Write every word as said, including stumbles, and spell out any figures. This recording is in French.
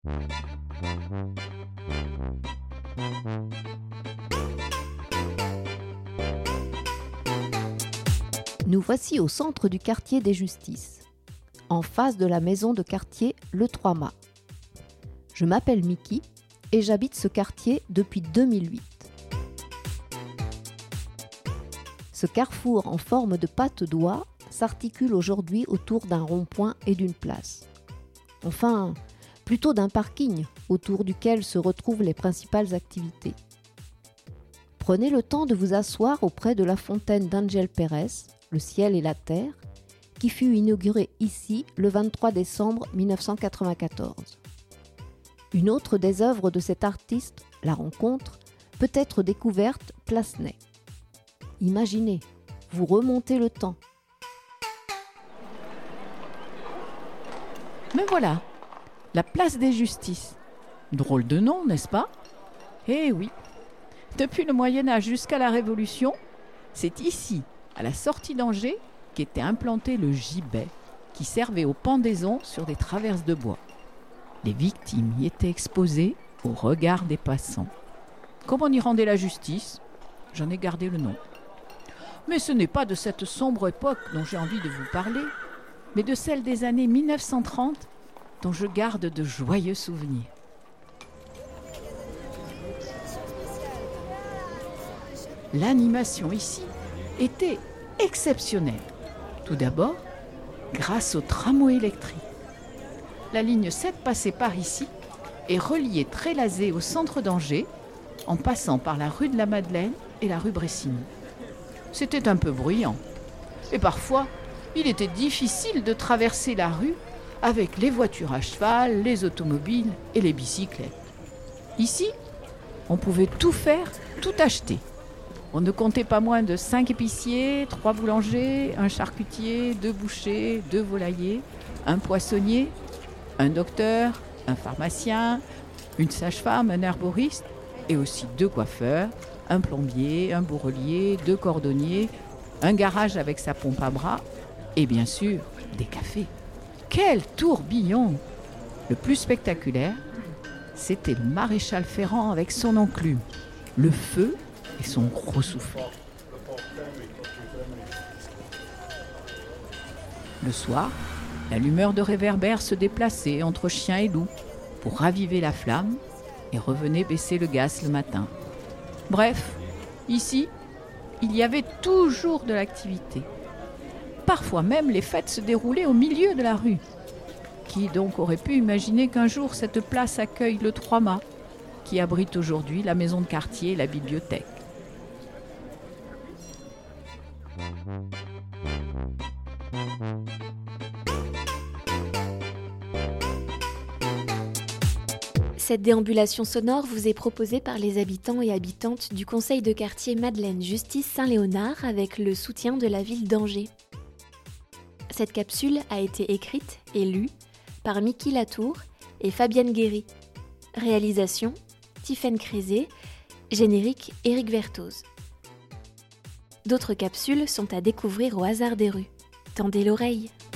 Nous voici au centre du quartier des Justices, en face de la maison de quartier Le Trois-Mâts. Je m'appelle Miki et j'habite ce quartier depuis deux mille huit. Ce carrefour en forme de patte d'oie s'articule aujourd'hui autour d'un rond-point et d'une place. Enfin, plutôt d'un parking autour duquel se retrouvent les principales activités. Prenez le temps de vous asseoir auprès de la fontaine d'Ángel Pérez, Le ciel et la terre, qui fut inaugurée ici le vingt-trois décembre mille neuf cent quatre-vingt-quatorze. Une autre des œuvres de cet artiste, La Rencontre, peut être découverte place Ney. Imaginez, vous remontez le temps. Mais voilà, la place des Justices. Drôle de nom, n'est-ce pas ? Eh oui, depuis le Moyen-Âge jusqu'à la Révolution, c'est ici, à la sortie d'Angers, qu'était implanté le gibet, qui servait aux pendaisons sur des traverses de bois. Les victimes y étaient exposées au regard des passants. Comme on y rendait la justice, j'en ai gardé le nom. Mais ce n'est pas de cette sombre époque dont j'ai envie de vous parler, mais de celle des années mille neuf cent trente, dont je garde de joyeux souvenirs. L'animation ici était exceptionnelle. Tout d'abord, grâce au tramway électrique. La ligne sept passait par ici et reliait Trélazé au centre d'Angers en passant par la rue de la Madeleine et la rue Bressigny. C'était un peu bruyant. Et parfois, il était difficile de traverser la rue avec les voitures à cheval, les automobiles et les bicyclettes. Ici, on pouvait tout faire, tout acheter. On ne comptait pas moins de cinq épiciers, trois boulangers, un charcutier, deux bouchers, deux volaillers, un poissonnier, un docteur, un pharmacien, une sage-femme, un herboriste et aussi deux coiffeurs, un plombier, un bourrelier, deux cordonniers, un garage avec sa pompe à bras et bien sûr des cafés. Quel tourbillon! Le plus spectaculaire, c'était le maréchal Ferrand avec son enclume, le feu et son gros soufflet. Le soir, l'allumeur de réverbère se déplaçait entre chien et loup pour raviver la flamme et revenait baisser le gaz le matin. Bref, ici, il y avait toujours de l'activité. Parfois même, les fêtes se déroulaient au milieu de la rue. Qui donc aurait pu imaginer qu'un jour cette place accueille le Trois-Mâts, qui abrite aujourd'hui la maison de quartier et la bibliothèque. Cette déambulation sonore vous est proposée par les habitants et habitantes du conseil de quartier Madeleine Justice Saint-Léonard avec le soutien de la ville d'Angers. Cette capsule a été écrite et lue par Miki Latour et Fabienne Guéry. Réalisation Tiffaine Crézé, générique Éric Vertoz. D'autres capsules sont à découvrir au hasard des rues. Tendez l'oreille.